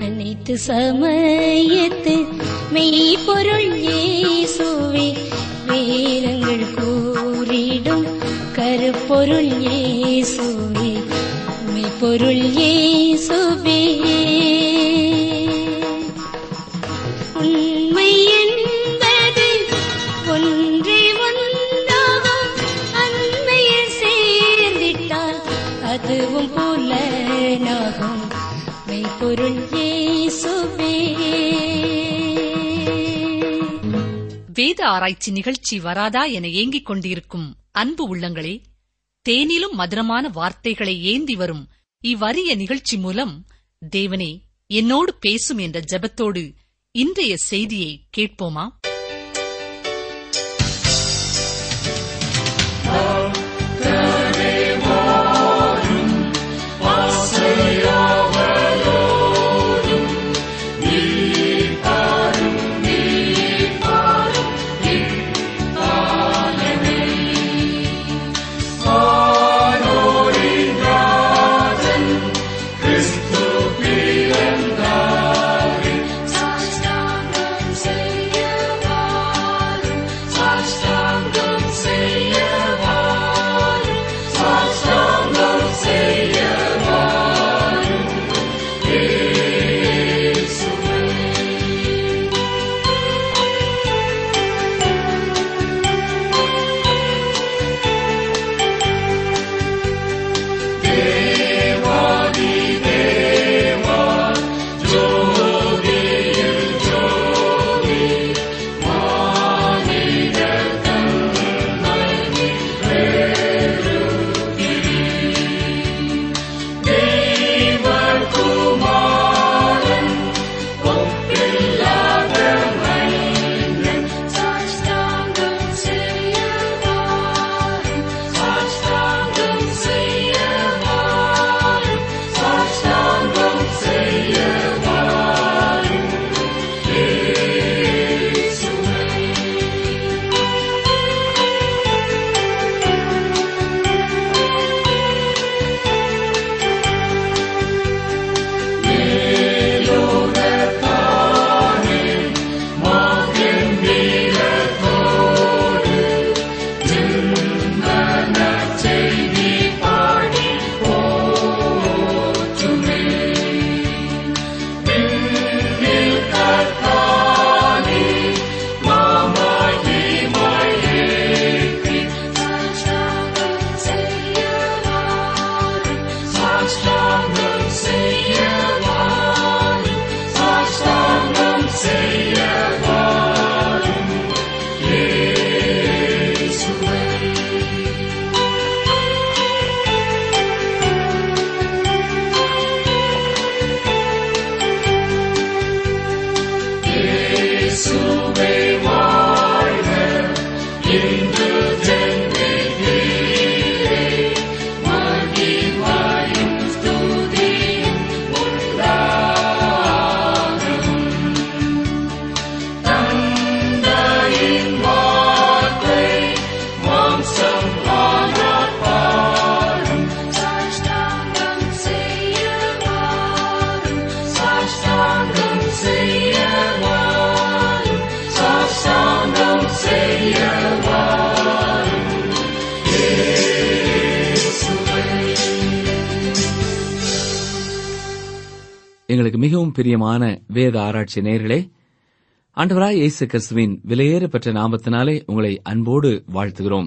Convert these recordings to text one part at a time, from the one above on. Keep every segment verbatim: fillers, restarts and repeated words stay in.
அனைத்து சமயத்து மெய்ப்பொருள் இயேசுவே, வேதங்கள் கூறிடும் கருப்பொருள் இயேசுவே, மெய்ப்பொருள் இயேசுவே. உண்மை என்பது ஒன்றே ஒன்றாகும், அண்மையில் சேர்ந்திட்டால் அதுவும் புலனாகும், மெய்ப்பொருள் இயேசுவே. வேத ஆராய்ச்சி நிகழ்ச்சி வராதா என ஏங்கிக் கொண்டிருக்கும் அன்பு உள்ளங்களே, தேனிலும் மதுரமான வார்த்தைகளை ஏந்தி வரும் இவ்வரிய நிகழ்ச்சி மூலம் தேவனே என்னோடு பேசும் என்ற ஜெபத்தோடு இன்றைய செய்தியை கேட்போமா? எங்களுக்கு மிகவும் பிரியமான வேத ஆராய்ச்சி நேயர்களே, ஆண்டவராய் இயேசு கிறிஸ்துவின் விலையேற பெற்ற நாமத்தினாலே உங்களை அன்போடு வாழ்த்துகிறோம்.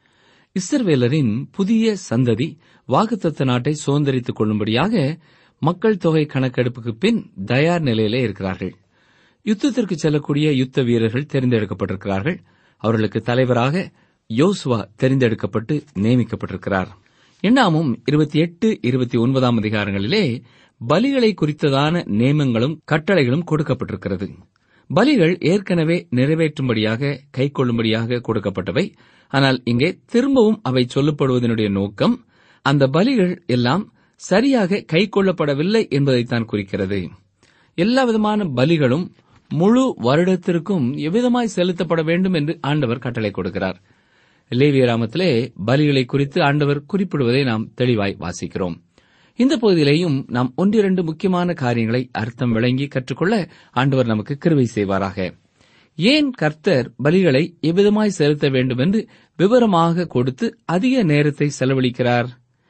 இஸ்ரவேலரின் புதிய சந்ததி வாக்குத்தத்த நாட்டை சுதந்திரித்துக் கொள்ளும்படியாக மக்கள் தொகை கணக்கெடுப்புக்கு பின் தயார் நிலையிலே இருக்கிறார்கள். யுத்தத்திற்கு செல்லக்கூடிய யுத்த வீரர்கள் தெரிந்தெடுக்கப்பட்டிருக்கிறார்கள். அவர்களுக்கு தலைவராக யோசுவா தெரிந்தெடுக்கப்பட்டு நியமிக்கப்பட்டிருக்கிறார். எண்ணாமும் இருபத்தி எட்டு இருபத்தி ஒன்பதாம் அதிகாரங்களிலே பலிகளை குறித்ததான நியமங்களும் கட்டளைகளும் கொடுக்கப்பட்டிருக்கிறது. பலிகள் ஏற்கனவே நிறைவேற்றும்படியாக கைக்கொள்ளும்படியாக கொடுக்கப்பட்டவை. ஆனால் இங்கே திரும்பவும் அவை சொல்லப்படுவதனுடைய நோக்கம் அந்த பலிகள் எல்லாம் சரியாக கைக்கொள்ளப்படவில்லை என்பதைத்தான் குறிக்கிறது. எல்லா விதமான பலிகளும் முழு வருடத்திற்கும் எவ்விதமாய் செலுத்தப்பட வேண்டும் என்று ஆண்டவர் கட்டளை கொடுக்கிறார். லேவியராமத்திலே பலிகளை குறித்து ஆண்டவர் குறிப்பிடுவதை நாம் தெளிவாய் வாசிக்கிறோம். இந்த பகுதியிலேயும் நாம் ஒன்றிரண்டு முக்கியமான காரியங்களை அர்த்தம் விளங்கி கற்றுக்கொள்ள ஆண்டவர் நமக்கு கிருபை செய்வாராக. ஏன் கர்த்தர் பலிகளை எவ்விதமாய் செலுத்த வேண்டும் என்று விவரமாக கொடுத்து அதிக நேரத்தை செலவழிக்கிறார்?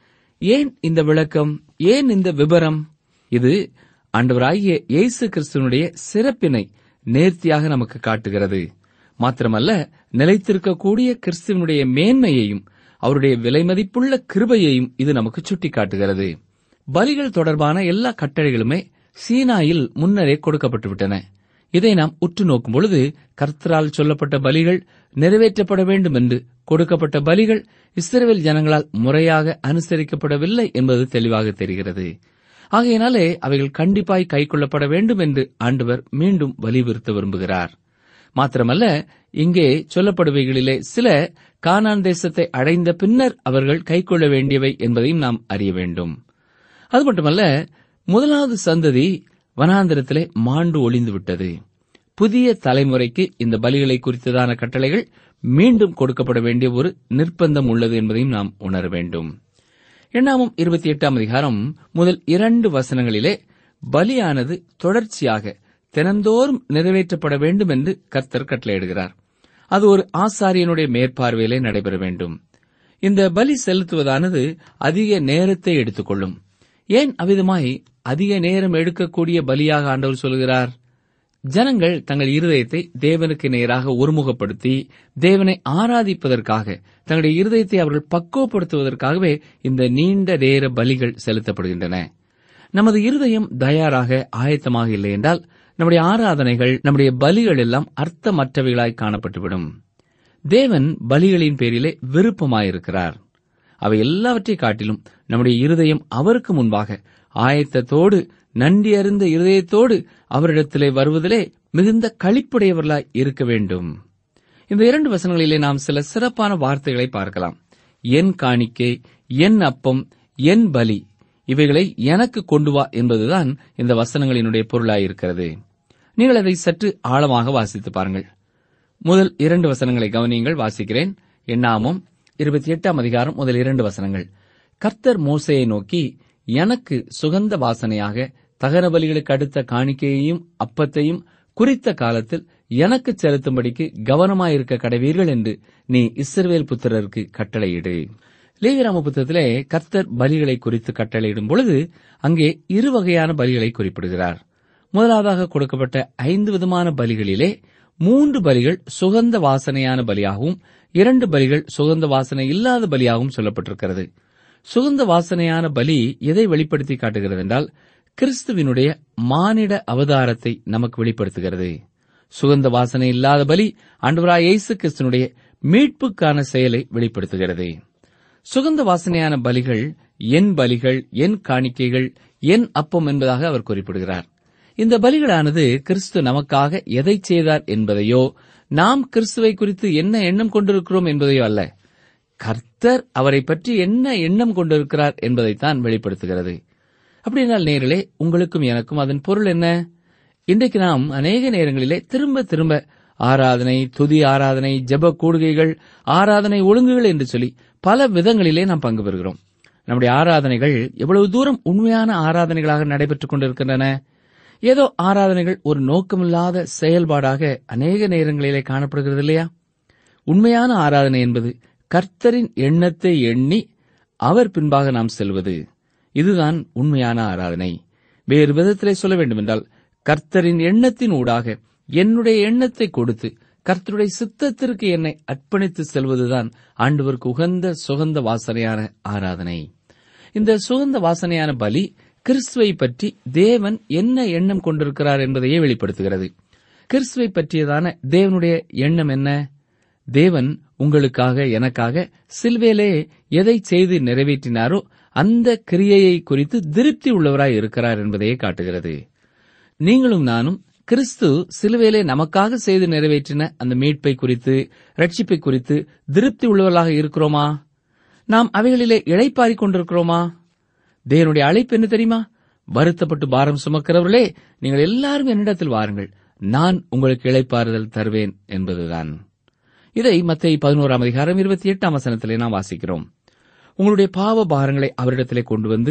ஏன் இந்த விளக்கம்? ஏன் இந்த விபரம்? இது ஆண்டவராகிய இயேசு கிறிஸ்துவனுடைய சிறப்பினை நேர்த்தியாக நமக்கு காட்டுகிறது. மாத்திரமல்ல, நிலைத்திருக்கக்கூடிய கிறிஸ்துவனுடைய மேன்மையையும் அவருடைய விலைமதிப்புள்ள கிருபையையும் இது நமக்கு சுட்டிக்காட்டுகிறது. பலிகள் தொடர்பான எல்லா கட்டளைகளுமே சீனாயில் முன்னரே கொடுக்கப்பட்டுவிட்டன. இதை நாம் உற்று நோக்கும் பொழுது கர்த்தரால் சொல்லப்பட்ட பலிகள் நிறைவேற்றப்பட வேண்டும் என்று கொடுக்கப்பட்ட பலிகள் இஸ்ரவேல் ஜனங்களால் முறையாக அனுசரிக்கப்படவில்லை என்பது தெளிவாக தெரிகிறது. ஆகையினாலே அவைகள் கண்டிப்பாய் கைக்கொள்ளப்பட வேண்டும் என்று ஆண்டவர் மீண்டும் வலியுறுத்த விரும்புகிறார். மாத்திரமல்ல, இங்கே சொல்லப்படுவைகளிலே சில கானான் தேசத்தை அடைந்த பின்னர் அவர்கள் கைக்கொள்ள வேண்டியவை என்பதையும் நாம் அறிய வேண்டும். அது மட்டுமல்ல, முதலாவது சந்ததி வனாந்திரத்திலே மாண்டு ஒளிந்துவிட்டது. புதிய தலைமுறைக்கு இந்த பலிகளை குறித்ததான கட்டளைகள் மீண்டும் கொடுக்கப்பட வேண்டிய ஒரு நிர்பந்தம் உள்ளது என்பதையும் நாம் உணர வேண்டும். எண்ணாமம் இருபத்தி எட்டாம் அதிகாரம் முதல் இரண்டு வசனங்களிலே பலியானது தொடர்ச்சியாக தினந்தோறும் நிறைவேற்றப்பட வேண்டும் என்று கர்த்தர் கட்டளையிடுகிறார். அது ஒரு ஆசாரியனுடைய மேற்பார்வையிலே நடைபெற வேண்டும். இந்த பலி செலுத்துவதானது அதிக நேரத்தை எடுத்துக்கொள்ளும். ஏன் அவ்விதமாய் அதிக நேரம் எடுக்கக்கூடிய பலியாக ஆண்டவர் சொல்கிறார்? ஜனங்கள் தங்கள் இருதயத்தை தேவனுக்கு நேராக ஒருமுகப்படுத்தி தேவனை ஆராதிப்பதற்காக, தங்களுடைய இருதயத்தை அவர்கள் பக்குவப்படுத்துவதற்காகவே இந்த நீண்ட நேர பலிகள் செலுத்தப்படுகின்றன. நமது இருதயம் தயாராக ஆயத்தமாக இல்லை என்றால் நம்முடைய ஆராதனைகள், நம்முடைய பலிகள் எல்லாம் அர்த்தமற்றவைகளாய் காணப்பட்டுவிடும். தேவன் பலிகளின் பேரிலே விருப்பமாயிருக்கிறார். அவை எல்லாவற்றை காட்டிலும் நம்முடைய இருதயம் அவருக்கு முன்பாக ஆயத்தத்தோடு, நன்றி அறிந்த இருதயத்தோடு அவரிடத்திலே வருவதிலே மிகுந்த களிப்புடையவர்களாய் இருக்க வேண்டும். இந்த இரண்டு வசனங்களிலே நாம் சில சிறப்பான வார்த்தைகளை பார்க்கலாம். என் காணிக்கை, என் அப்பம், என் பலி, இவைகளை எனக்கு கொண்டு வா என்பதுதான் இந்த வசனங்களினுடைய பொருளாயிருக்கிறது. நீங்கள் அதை சற்று ஆழமாக வாசித்து பாருங்கள். முதல் இரண்டு வசனங்களை கவனியுங்கள். வாசிக்கிறேன். எண்ணாமம் இருபத்தி எட்டாம் அதிகாரம் முதல் இரண்டு வசனங்கள். கர்த்தர் மோசேயை நோக்கி, எனக்கு சுகந்த வாசனையாக தகன பலிகளுக்கு அடுத்த காணிக்கையையும் அப்பத்தையும் குறித்த காலத்தில் எனக்கு செலுத்தும்படிக்கு கவனமாயிருக்க கடவீர்கள் என்று நீ இஸ்ரவேல் புத்திரருக்கு கட்டளையிடு. லேவியராம புத்தகத்திலே கர்த்தர் பலிகளை குறித்து கட்டளையிடும் பொழுது அங்கே இரு வகையான பலிகளை குறிப்பிடுகிறார். முதலாவதாக கொடுக்கப்பட்ட ஐந்து விதமான பலிகளிலே மூன்று பலிகள் சுகந்த வாசனையான பலியாகவும் இரண்டு பலிகள் சுகந்த வாசனை இல்லாத பலியாகவும் சொல்லப்பட்டிருக்கிறது. சுகந்த வாசனையான பலி எதை வெளிப்படுத்தி காட்டுகிறது என்றால், கிறிஸ்துவினுடைய மானிட அவதாரத்தை நமக்கு வெளிப்படுத்துகிறது. சுகந்த வாசனை இல்லாத பலி ஆண்டவராகிய இயேசு கிறிஸ்துவினுடைய மீட்புக்கான செயலை வெளிப்படுத்துகிறது. சுகந்த வாசனையான பலிகள் என் பலிகள், என் காணிக்கைகள், என் அப்பம் என்பதாக அவர் குறிப்பிடுகிறார். இந்த பலிகளானது கிறிஸ்து நமக்காக எதை செய்தார் என்பதையோ, நாம் கிறிஸ்துவை குறித்து என்ன எண்ணம் கொண்டிருக்கிறோம் என்பதையோ அல்ல, கர்த்தர் அவரை பற்றி என்ன எண்ணம் கொண்டிருக்கிறார் என்பதைத்தான் வெளிப்படுத்துகிறது. அப்படினால் நேரிலே உங்களுக்கும் எனக்கும் அதன் பொருள் என்ன? இன்றைக்கு நாம் அநேக நேரங்களிலே திரும்ப திரும்ப ஆராதனை, துதி ஆராதனை, ஜெப கூடுகைகள், ஆராதனை ஒழுங்குகள் என்று சொல்லி பல விதங்களிலே நாம் பங்கு பெறுகிறோம். நம்முடைய ஆராதனைகள் எவ்வளவு தூரம் உண்மையான ஆராதனைகளாக நடைபெற்றுக் கொண்டிருக்கின்றன? ஏதோ ஆராதனைகள் ஒரு நோக்கமில்லாத செயல்பாடாக அநேக நேரங்களிலே காணப்படுகிறது இல்லையா? உண்மையான ஆராதனை என்பது கர்த்தரின் எண்ணத்தை எண்ணி அவர் பின்பாக நாம் செல்வது. இதுதான் உண்மையான ஆராதனை. வேறு விதத்திலே சொல்ல வேண்டுமென்றால், கர்த்தரின் எண்ணத்தின் ஊடாக என்னுடைய எண்ணத்தை கொடுத்து கர்த்தருடைய சித்தத்திற்கு என்னை அர்ப்பணித்து செல்வதுதான் ஆண்டவருக்கு உகந்த சுகந்த வாசனையான ஆராதனை. இந்த சுகந்த வாசனையான பலி கிறிஸ்துவை பற்றி தேவன் என்ன எண்ணம் கொண்டிருக்கிறார் என்பதையே வெளிப்படுத்துகிறது. கிறிஸ்துவை பற்றியதான தேவனுடைய எண்ணம் என்ன? தேவன் உங்களுக்காக, எனக்காக சிலுவையிலே எதை செய்து நிறைவேற்றினாரோ அந்த கிரியையை குறித்து திருப்தி உள்ளவராய் இருக்கிறார் என்பதையே காட்டுகிறது. நீங்களும் நானும் கிறிஸ்து சிலுவையிலே நமக்காக செய்து நிறைவேற்றின அந்த மீட்பை குறித்து, ரட்சிப்பை குறித்து திருப்தி உள்ளவர்களாக இருக்கிறோமா? நாம் அவைகளிலே இளைப்பாறிக் கொண்டிருக்கிறோமா? தேவனுடைய அழைப்பு என்ன தெரியுமா? வருத்தப்பட்டு பாரம் சுமக்கிறவர்களே, நீங்கள் எல்லாரும் என்னிடத்தில் வாருங்கள், நான் உங்களுக்கு இளைப்பாறுதல் தருவேன் என்பதுதான். இதை மத்தேயு பதினோராம் அதிகாரம் இருபத்தி எட்டாம் வசனத்திலே நாம் வாசிக்கிறோம். உங்களுடைய பாவ பாரங்களை அவரிடத்திலே கொண்டு வந்து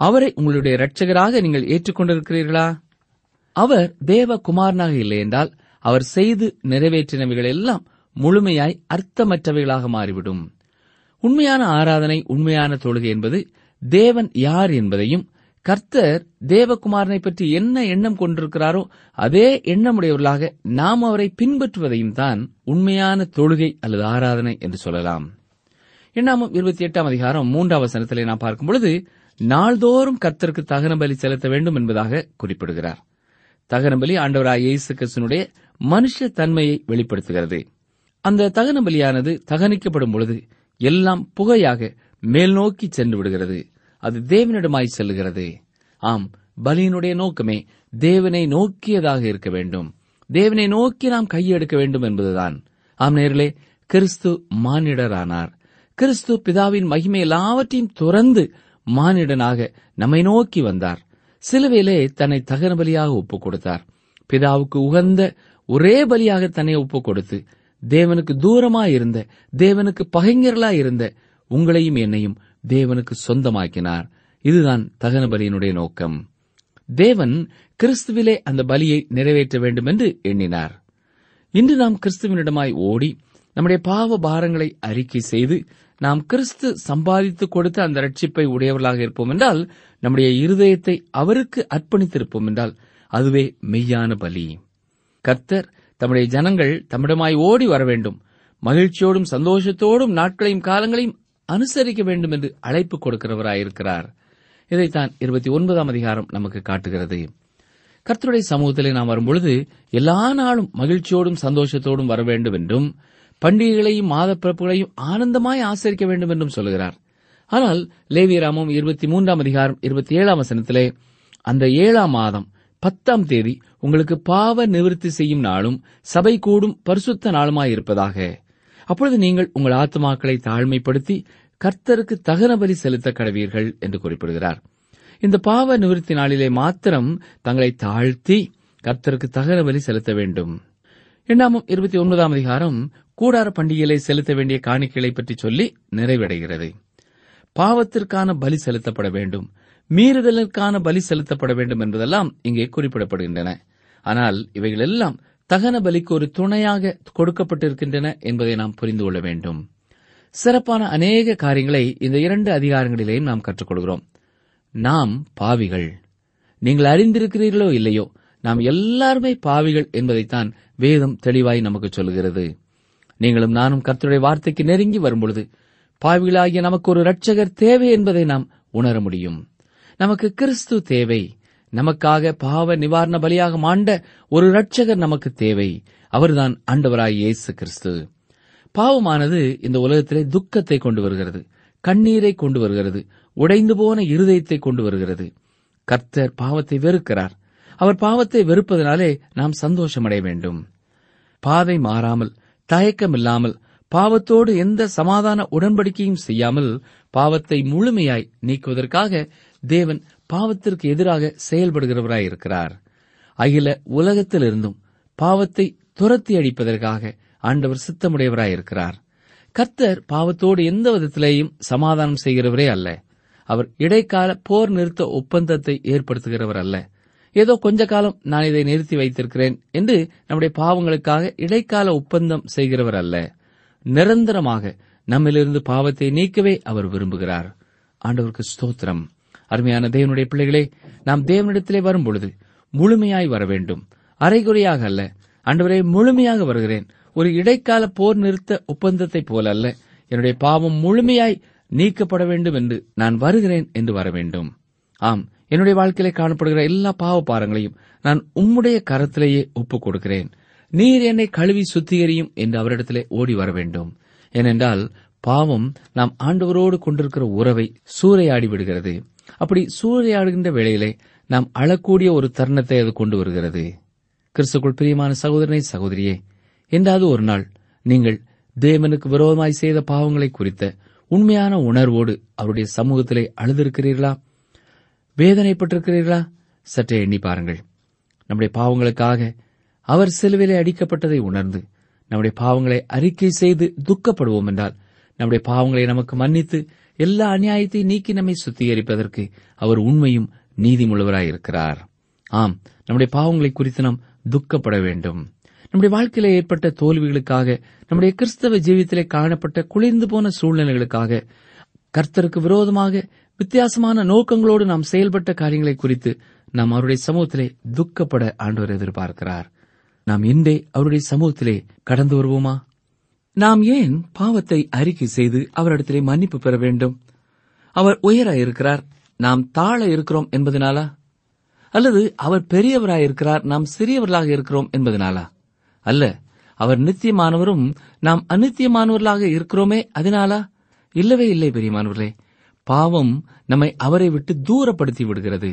அவரை உங்களுடைய இரட்சகராக நீங்கள் ஏற்றுக்கொண்டிருக்கிறீர்களா? அவர் தேவகுமாரனாக இல்லை என்றால் அவர் செய்து நிறைவேற்றினவைகள் எல்லாம் முழுமையாய் அர்த்தமற்றவைகளாக மாறிவிடும். உண்மையான ஆராதனை, உண்மையான தொழுகை என்பது தேவன் யார் என்பதையும், கர்த்தர் தேவகுமாரனை பற்றி என்ன எண்ணம் கொண்டிருக்கிறாரோ அதே எண்ணமுடையவர்களாக நாம் அவரை பின்பற்றுவதையும் தான் உண்மையான தொழுகை அல்லது ஆராதனை என்று சொல்லலாம். எண்ணாமம் இருபத்தி எட்டாம் அதிகாரம் மூன்றாம் வசனத்திலே நாம் பார்க்கும் பொழுது, நாள்தோறும் கர்த்தருக்கு தகன பலி செலுத்த வேண்டும் என்பதாக குறிப்பிடுகிறார். தகன பலி ஆண்டவராய் இயேசு கிறிஸ்துவினுடைய மனுஷ தன்மையை வெளிப்படுத்துகிறது. அந்த தகன பலியானது தகனிக்கப்படும் பொழுது எல்லாம் புகையாக மேல் நோக்கி சென்று விடுகிறது. அது தேவனிடமாய் செல்லுகிறது. ஆம், பலியினுடைய நோக்கமே தேவனை நோக்கியதாக இருக்க வேண்டும். தேவனை நோக்கி நாம் கையெடுக்க வேண்டும் என்பதுதான். ஆம் நேயர்களே, கிறிஸ்து மானிடரானார். கிறிஸ்து பிதாவின் மகிமை எல்லாவற்றையும் துறந்து மானிடனாக நம்மை நோக்கி வந்தார். சிலுவையிலே தன்னை தகன பலியாக ஒப்புக் கொடுத்தார். பிதாவுக்கு உகந்த ஒரே பலியாக தன்னை ஒப்புக் கொடுத்து தேவனுக்கு தூரமாயிருந்த, தேவனுக்கு பகைஞர்களாயிருந்த உங்களையும் என்னையும் தேவனுக்கு சொந்தமாக்கினார். இதுதான் தகன பலியினுடைய நோக்கம். தேவன் கிறிஸ்துவிலே அந்த பலியை நிறைவேற்ற வேண்டும் என்று எண்ணினார். இன்று நாம் கிறிஸ்துவனிடமாய் ஓடி நம்முடைய பாவ பாரங்களை அறிக்கை செய்து நாம் கிறிஸ்து சம்பாதித்துக் கொடுத்த அந்த ரட்சிப்பை உடையவர்களாக இருப்போம் என்றால், நம்முடைய இருதயத்தை அவருக்கு அர்ப்பணித்திருப்போம் என்றால் அதுவே மெய்யான பலி. கர்த்தர் தம்முடைய ஜனங்கள் தம்மிடமாய் ஓடி வர வேண்டும், மகிழ்ச்சியோடும் சந்தோஷத்தோடும் நாட்களையும் காலங்களையும் அனுசரிக்க வேண்டும் என்று அழைப்பு கொடுக்கிறவராயிருக்கிறார். இதைத்தான் இருபத்தி ஒன்பதாம் அதிகாரம் நமக்கு காட்டுகிறது. கர்த்தருடைய சமூகத்திலே நாம் வரும்பொழுது எல்லா நாளும் மகிழ்ச்சியோடும் சந்தோஷத்தோடும் வர வேண்டும் என்றும், பண்டிகைகளையும் மாத பிறப்புகளையும் ஆனந்தமாய் ஆசரிக்க வேண்டும் என்றும் சொல்கிறார். ஆனால் லேவியராமம் இருபத்தி மூன்றாம் அதிகாரம் இருபத்தி ஏழாம் வசனத்திலே, அந்த ஏழாம் மாதம் பத்தாம் தேதி உங்களுக்கு பாவ நிவிர்த்தி செய்யும் நாளும் சபை கூடும் பரிசுத்த நாளுமாயிருப்பதாக. அப்பொழுது நீங்கள் உங்கள் ஆத்துமாக்களை தாழ்மைப்படுத்தி கர்த்தருக்கு தகன பலி செலுத்த கடவீர்கள் என்று குறிப்பிடுகிறார். இந்த பாவ நிவிர்த்தி நாளிலே மாத்திரம் தங்களை தாழ்த்தி கர்த்தருக்கு தகன பலி செலுத்த வேண்டும். இரண்டாம் இருபத்தி ஒன்பதாம் அதிகாரம் கூடார பண்டிகைகளை செலுத்த வேண்டிய காணிக்கைகளை பற்றி சொல்லி நிறைவடைகிறது. பாவத்திற்கான பலி செலுத்தப்பட வேண்டும், மீறுதலுக்கான பலி செலுத்தப்பட வேண்டும் என்பதெல்லாம் இங்கே குறிப்பிடப்படுகின்றன. ஆனால் இவைகள் எல்லாம் தகன பலிக்கு ஒரு துணையாக கொடுக்கப்பட்டிருக்கின்றன என்பதை நாம் புரிந்து கொள்ள வேண்டும். சிறப்பான அநேக காரியங்களை இந்த இரண்டு அதிகாரங்களிலேயும் நாம் கற்றுக்கொள்கிறோம். நாம் பாவிகள். நீங்கள் அறிந்திருக்கிறீர்களோ இல்லையோ, நாம் எல்லாருமே பாவிகள் என்பதைத்தான் வேதம் தெளிவாய் நமக்கு சொல்கிறது. நீங்களும் நானும் கர்த்தருடைய வார்த்தைக்கு நெருங்கி வரும்பொழுது பாவிகளாகிய நமக்கு ஒரு இரட்சகர் தேவை என்பதை நாம் உணர முடியும். நமக்கு கிறிஸ்து தேவை. நமக்காக பாவ நிவாரண பலியாக மாண்ட ஒரு இரட்சகர் நமக்கு தேவை. அவர்தான் ஆண்டவராய் இயேசு கிறிஸ்து. பாவமானது இந்த உலகத்திலே துக்கத்தை கொண்டு வருகிறது, கண்ணீரை கொண்டு வருகிறது, உடைந்து போன இருதயத்தை கொண்டு வருகிறது. கர்த்தர் பாவத்தை வெறுக்கிறார். அவர் பாவத்தை வெறுப்பதனாலே நாம் சந்தோஷமடைய வேண்டும். பாதை மாறாமல், தயக்கமில்லாமல், பாவத்தோடு எந்த சமாதான உடன்படிக்கையும் செய்யாமல் பாவத்தை முழுமையாய் நீக்குவதற்காக தேவன் பாவத்திற்கு எதிராக செயல்படுகிறவராயிருக்கிறார். அகில உலகத்திலிருந்தும் பாவத்தை துரத்தி அடிப்பதற்காக ஆண்டவர் சித்தமுடையவராயிருக்கிறார். கர்த்தர் பாவத்தோடு எந்த விதத்திலேயும் சமாதானம் செய்கிறவரே அல்ல. அவர் இடைக்கால போர் நிறுத்த ஒப்பந்தத்தை ஏற்படுத்துகிறவர் அல்ல. ஏதோ கொஞ்ச காலம் நான் இதை நிறுத்தி வைத்திருக்கிறேன் என்று நம்முடைய பாவங்களுக்காக இடைக்கால ஒப்பந்தம் செய்கிறவர் அல்ல. நிரந்தரமாக நம்மிலிருந்து பாவத்தை நீக்கவே அவர் விரும்புகிறார். ஆண்டவருக்கு ஸ்தோத்திரம். அருமையான தேவனுடைய பிள்ளைகளே, நாம் தேவனிடத்திலே வரும்பொழுது முழுமையாய் வர வேண்டும், அரைகுறையாக அல்ல. ஆண்டவரே, முழுமையாக வருகிறேன், ஒரு இடைக்கால போர் நிறுத்த ஒப்பந்தத்தைப் போல அல்ல, என்னுடைய பாவம் முழுமையாய் நீக்கப்பட வேண்டும் என்று நான் வருகிறேன் என்று வர வேண்டும். ஆம், என்னுடைய வாழ்க்கையிலே காணப்படுகிற எல்லா பாவ பாரங்களையும் நான் உம்முடைய கரத்திலேயே ஒப்புக் கொடுக்கிறேன். நீர் என்னை கழுவி சுத்திகரியும் என்று அவரிடத்திலே ஓடி வர வேண்டும். ஏனென்றால் பாவம் நாம் ஆண்டவரோடு கொண்டிருக்கிற உறவை சூறையாடி விடுகிறது. அப்படி சூறையாடுகின்ற வேளையிலே நாம் அழக்கூடிய ஒரு தருணத்தை அது கொண்டு வருகிறது. கிறிஸ்துக்குள் பிரியமான சகோதரனை, சகோதரியே, என்றாவது ஒரு நாள் நீங்கள் தேவனுக்கு விரோதமாய் செய்த பாவங்களை குறித்த உண்மையான உணர்வோடு அவருடைய சமூகத்திலே அழுதிருக்கிறீர்களா? வேதனைப்பட்டிருக்கிறீர்களா? சற்றே எண்ணி பாருங்கள். நம்முடைய பாவங்களுக்காக அவர் சிலுவையிலே அடிக்கப்பட்டதை உணர்ந்து நம்முடைய பாவங்களை அறிக்கை செய்து துக்கப்படுவோம் என்றால் நம்முடைய பாவங்களை நமக்கு மன்னித்து எல்லா அநியாயத்தையும் நீக்கி நம்மை சுத்திகரிப்பதற்கு அவர் உண்மையும் நீதிமுள்ளவராயிருக்கிறார். ஆம், நம்முடைய பாவங்களை குறித்து நாம் துக்கப்பட வேண்டும். நம்முடைய வாழ்க்கையில ஏற்பட்ட தோல்விகளுக்காக, நம்முடைய கிறிஸ்தவ ஜீவியத்திலே காணப்பட்ட குளிர்ந்து போன சூழ்நிலைகளுக்காக, கர்த்தருக்கு விரோதமாக வித்தியாசமான நோக்கங்களோடு நாம் செயல்பட்ட காரியங்களை குறித்து நாம் அவருடைய சமூகத்திலே துக்கப்பட ஆண்டவர் எதிர்பார்க்கிறார். நாம் இன்றே அவருடைய சமூகத்திலே கடந்து வருவோமா? நாம் ஏன் பாவத்தை அறிக்கை செய்து அவரிடத்திலே மன்னிப்பு பெற வேண்டும்? அவர் உயர இருக்கிறார், நாம் தாழ இருக்கிறோம் என்பதனாலா? அல்லது அவர் பெரியவராயிருக்கிறார், நாம் சிறியவர்களாக இருக்கிறோம் என்பதனாலா? அல்ல, அவர் நித்தியமானவரும் நாம் அநித்தியமானவர்களாக இருக்கிறோமே அதனாலா? இல்லவே இல்லை. பெரியமானவர்களே, பாவம் நம்மை அவரை விட்டு தூரப்படுத்தி விடுகிறது.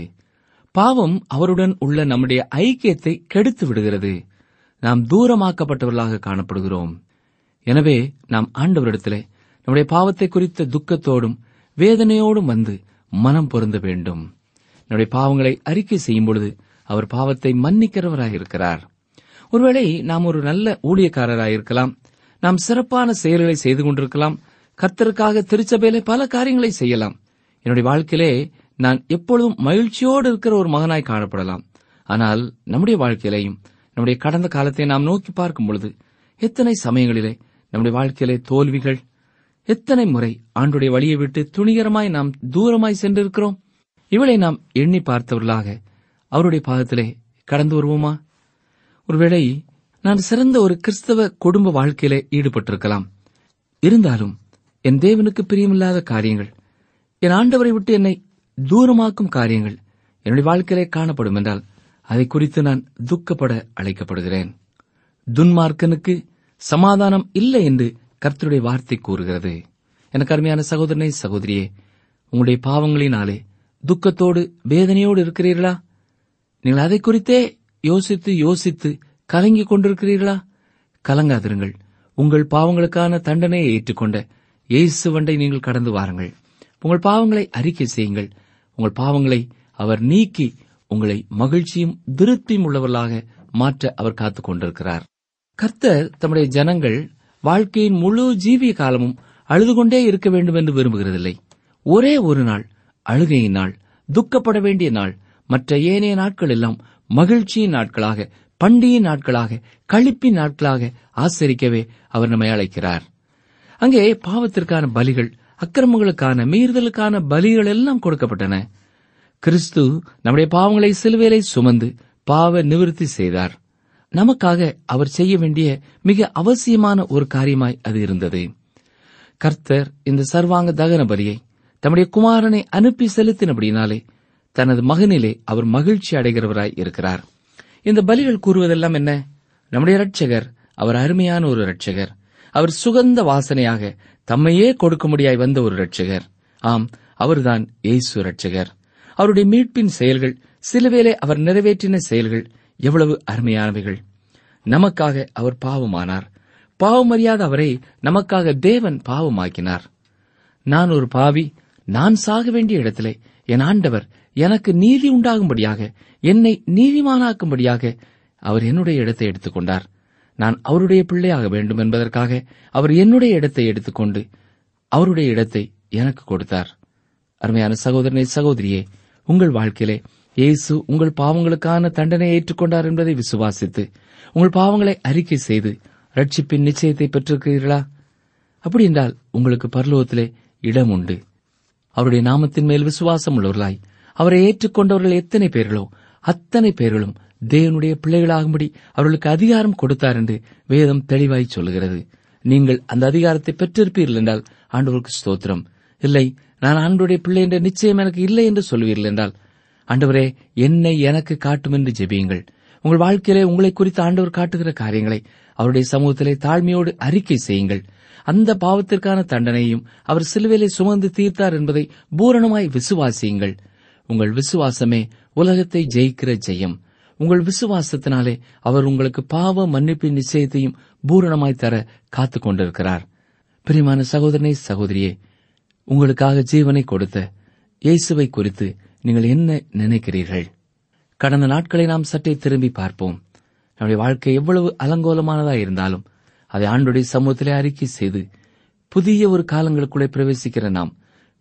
பாவம் அவருடன் உள்ள நம்முடைய ஐக்கியத்தை கெடுத்து விடுகிறது. நாம் தூரமாக்கப்பட்டவர்களாக காணப்படுகிறோம். எனவே நாம் ஆண்டவரிடத்திலே நம்முடைய பாவத்தை குறித்த துக்கத்தோடும் வேதனையோடும் வந்து மனம் பொருந்த வேண்டும். நம்முடைய பாவங்களை அறிக்கை செய்யும் பொழுது அவர் பாவத்தை மன்னிக்கிறவராயிருக்கிறார். ஒருவேளை நாம் ஒரு நல்ல ஊழியக்காரராயிருக்கலாம், நாம் சிறப்பான செயல்களை செய்து கொண்டிருக்கலாம், கர்த்தருக்காக திருச்சபையிலே பல காரியங்களை செய்யலாம். என்னுடைய வாழ்க்கையிலே நான் எப்பொழுதும் மகிழ்ச்சியோடு இருக்கிற ஒரு மகனாய் காணப்படலாம். ஆனால் நம்முடைய வாழ்க்கையிலையும் நம்முடைய கடந்த காலத்தை நாம் நோக்கி பார்க்கும் பொழுது எத்தனை சமயங்களிலே நம்முடைய வாழ்க்கையிலே தோல்விகள், எத்தனை முறை ஆண்டுடைய வழியை விட்டு துணிகரமாய் நாம் தூரமாய் சென்றிருக்கிறோம். இவளை நாம் எண்ணி பார்த்தவர்களாக அவருடைய பாதத்திலே கடந்து வருவோமா? ஒருவேளை நான் சிறந்த ஒரு கிறிஸ்தவ குடும்ப வாழ்க்கையிலே ஈடுபட்டிருக்கலாம். இருந்தாலும் என் தேவனுக்கு பிரியமில்லாத காரியங்கள், என் ஆண்டவரை விட்டு என்னை தூரமாக்கும் காரியங்கள் என்னுடைய வாழ்க்கையிலே காணப்படும் என்றால் அதை குறித்து நான் துக்கப்பட அழைக்கப்படுகிறேன். துன்மார்க்கனுக்கு சமாதானம் இல்லை என்று கர்த்தருடைய வார்த்தை கூறுகிறது. எனக்கு அருமையான சகோதரனே, சகோதரியே, உங்களுடைய பாவங்களினாலே துக்கத்தோடு வேதனையோடு இருக்கிறீர்களா? நீங்கள் அதை குறித்தே யோசித்து யோசித்து கலங்கிக் கொண்டிருக்கிறீர்களா? கலங்காதிருங்கள். உங்கள் பாவங்களுக்கான தண்டனையை ஏற்றுக்கொண்ட இயேசுவண்டை நீங்கள் கடந்து வாருங்கள். உங்கள் பாவங்களை அறிக்கை செய்யுங்கள். உங்கள் பாவங்களை அவர் நீக்கி உங்களை மகிழ்ச்சியும் திருப்தியும் உள்ளவர்களாக மாற்ற அவர் காத்துக் கொண்டிருக்கிறார். கர்த்தர் தம்முடைய ஜனங்கள் வாழ்க்கையின் முழு ஜீவிய காலமும் அழுது கொண்டே இருக்க வேண்டும் என்று விரும்புகிறதில்லை. ஒரே ஒரு நாள் அழுகையின் நாள், துக்கப்பட வேண்டிய நாள், மற்ற ஏனைய நாட்கள் எல்லாம் மகிழ்ச்சியின் நாட்களாக, பண்டிகை நாட்களாக, களிப்பின் நாட்களாக ஆசரிக்கவே அவர் நம்மை அழைக்கிறார். அங்கே பாவத்திற்கான பலிகள், அக்கிரமங்களுக்கான மீறுதலுக்கான பலிகள் எல்லாம் கொடுக்கப்பட்டன. கிறிஸ்து நம்முடைய பாவங்களை சிலுவையிலே சுமந்து பாவ நிவிர்த்தி செய்தார். நமக்காக அவர் செய்ய வேண்டிய மிக அவசியமான ஒரு காரியமாய் அது இருந்தது. கர்த்தர் இந்த சர்வாங்க தகன பலியை தம்முடைய குமாரனை அனுப்பி செலுத்தினபடினாலே தனது மகனிலே அவர் மகிழ்ச்சி அடைகிறவராய் இருக்கிறார். இந்த பலிகள் கூறுவதெல்லாம் என்ன? நம்முடைய இரட்சகர் அவர் அருமையான ஒரு இரட்சகர். அவர் சுகந்த வாசனையாக தம்மையே கொடுக்கும்படியாய் வந்த ஒரு இரட்சகர். ஆம், அவர்தான் இயேசு இரட்சகர். அவருடைய மீட்பின் செயல்கள், சிலுவையிலே அவர் நிறைவேற்றின செயல்கள் எவ்வளவு அருமையானவைகள்! நமக்காக அவர் பாவமானார். பாவமறியாத அவரை நமக்காக தேவன் பாவமாக்கினார். நான் ஒரு பாவி, நான் சாக வேண்டிய இடத்திலே என் ஆண்டவர் எனக்கு நீதி உண்டாகும்படியாக, என்னை நீதிமானாக்கும்படியாக அவர் என்னுடைய இடத்தை எடுத்துக்கொண்டார். நான் அவருடைய பிள்ளையாக வேண்டும் என்பதற்காக அவர் என்னுடைய இடத்தை எடுத்துக்கொண்டு அவருடைய இடத்தை எனக்கு கொடுத்தார். அருமையான சகோதரனே, சகோதரியே, உங்கள் வாழ்க்கையிலே இயேசு உங்கள் பாவங்களுக்கான தண்டனையை ஏற்றுக்கொண்டார் என்பதை விசுவாசித்து உங்கள் பாவங்களை அறிக்கை செய்து ரட்சிப்பின் நிச்சயத்தை பெற்றிருக்கிறீர்களா? அப்படி என்றால் உங்களுக்கு பரலோகத்திலே இடம் உண்டு. அவருடைய நாமத்தின் மேல் விசுவாசம் உள்ளவர்களாய் அவரை ஏற்றுக்கொண்டவர்கள் எத்தனை பேர்களோ அத்தனை பேர்களும் தேவனுடைய பிள்ளைகளாகும்படி அவர்களுக்கு அதிகாரம் கொடுத்தார் என்று வேதம் தெளிவாய் சொல்லுகிறது. நீங்கள் அந்த அதிகாரத்தை பெற்றிருப்பீர்கள் என்றால் ஆண்டவருக்கு ஸ்தோத்திரம். இல்லை, நான் ஆண்டவருடைய பிள்ளை என்ற நிச்சயம் எனக்கு இல்லை என்று சொல்வீர்கள் என்றால், ஆண்டவரே என்னை எனக்கு காட்டும் என்று ஜெபியுங்கள். உங்கள் வாழ்க்கையிலே உங்களை குறித்து ஆண்டவர் காட்டுகிற காரியங்களை அவருடைய சமூகத்திலே தாழ்மையோடு அறிக்கை செய்யுங்கள். அந்த பாவத்திற்கான தண்டனையும் அவர் சிலுவையிலே சுமந்து தீர்த்தார் என்பதை பூரணமாய் விசுவாசியுங்கள். உங்கள் விசுவாசமே உலகத்தை ஜெயிக்கிற ஜெயம். உங்கள் விசுவாசத்தினாலே அவர் உங்களுக்கு பாவ மன்னிப்பின் நிச்சயத்தையும் பூரணமாய் தர காத்துக் கொண்டிருக்கிறார். பிரியமான சகோதரனே, சகோதரியே, உங்களுக்காக ஜீவனை கொடுத்த இயேசுவை குறித்து நீங்கள் என்ன நினைக்கிறீர்கள்? கடந்த நாட்களை நாம் சற்றே திரும்பி பார்ப்போம். நம்முடைய வாழ்க்கை எவ்வளவு அலங்கோலமானதாக இருந்தாலும் அதை ஆண்டவருடைய சமூகத்திலே அறிக்கை செய்து புதிய ஒரு காலங்களுக்குள்ளே பிரவேசிக்கிற நாம்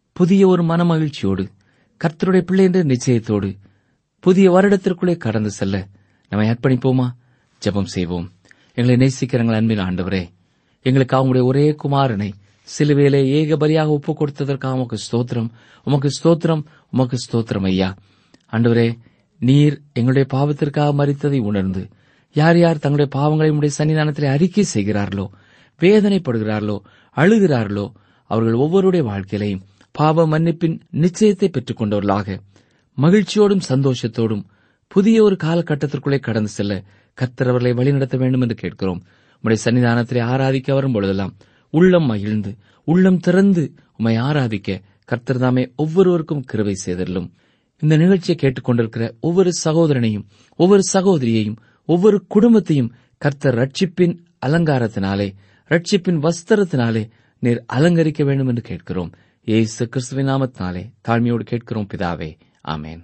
புதிய ஒரு மனமகிழ்ச்சியோடு, கர்த்தருடைய பிள்ளை என்ற நிச்சயத்தோடு புதிய வருடத்திற்குள்ளே கடந்து செல்ல நம்மை அர்ப்பணிப்போமா? ஜெபம் செய்வோம். எங்களை நேசிக்கிறங்கள் அன்பின் ஆண்டவரே, எங்களுக்கு அவங்களுடைய ஒரே குமாரனை சிலுவையிலே ஏக பலியாக ஒப்புக் கொடுத்ததற்காக உமக்கு ஸ்தோத்திரம், உமக்கு ஸ்தோத்திரம், உமக்கு ஸ்தோத்திரம் ஐயா. ஆண்டவரே, நீர் எங்களுடைய பாவத்திற்காக மரித்ததை உணர்ந்து யார் யார் தங்களுடைய பாவங்களை உடைய சன்னிதானத்திலே அறிக்கை செய்கிறார்களோ, வேதனைப்படுகிறார்களோ, அழுகிறார்களோ, அவர்கள் ஒவ்வொருடைய வாழ்க்கையிலையும் பாவ மன்னிப்பின் நிச்சயத்தை பெற்றுக் கொண்டவர்களாக மகிழ்ச்சியோடும் சந்தோஷத்தோடும் புதிய ஒரு காலகட்டத்திற்குள்ளே கடந்து செல்ல கர்த்தர் அவர்களை வழிநடத்த வேண்டும் என்று கேட்கிறோம். உம்முடைய சன்னிதானத்திலே ஆராதிக்க வரும் பொழுதெல்லாம் உள்ளம் மகிழ்ந்து, உள்ளம் திறந்து உம்மை ஆராதிக்க கர்த்தர் தாமே ஒவ்வொருவருக்கும் கிருபை செய்தருளும். இந்த நிகழ்ச்சியை கேட்டுக் கொண்டிருக்கிற ஒவ்வொரு சகோதரனையும், ஒவ்வொரு சகோதரியையும், ஒவ்வொரு குடும்பத்தையும் கர்த்தர் ரட்சிப்பின் அலங்காரத்தினாலே, ரட்சிப்பின் வஸ்திரத்தினாலே நீர் அலங்கரிக்க வேண்டும் என்று கேட்கிறோம். இயேசு கிறிஸ்துவின் நாமத்தினாலே தாழ்மையோடு கேட்கிறோம் பிதாவே, ஆமென்.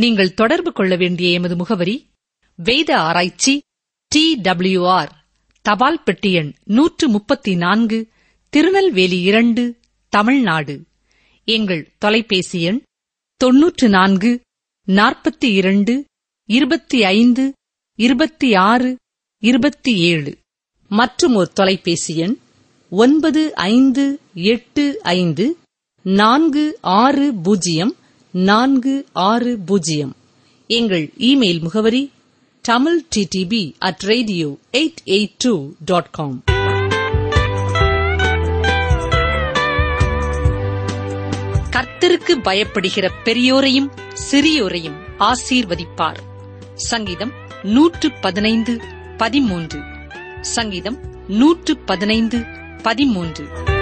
நீங்கள் தொடர்பு கொள்ள வேண்டிய எமது முகவரி வேத ஆராய்ச்சி டி டபிள்யூ ஆர் தபால் பெட்டி எண் நூற்று முப்பத்தி நான்கு, திருநெல்வேலி இரண்டு, தமிழ்நாடு. எங்கள் தொலைபேசி எண் தொன்னூற்று நான்கு நாற்பத்தி இரண்டு இருபத்தி ஐந்து இருபத்தி ஆறு இருபத்தி ஏழு. மற்றும் ஒரு தொலைபேசி எண் ஒன்பது ஐந்து எட்டு ஐந்து நான்கு ஆறு பூஜ்ஜியம் நான்கு ஆறு பூஜ்ஜியம். எங்கள் இமெயில் முகவரி Tamil DTP at radio eight eight two dot com. கர்த்தருக்கு பயப்படுகிற பெரியோரையும் சிறியோரையும் ஆசீர்வதிப்பார். சங்கீதம் நூற்று பதினைந்து பதிமூன்று. சங்கீதம் நூற்று பதினைந்து பதிமூன்று.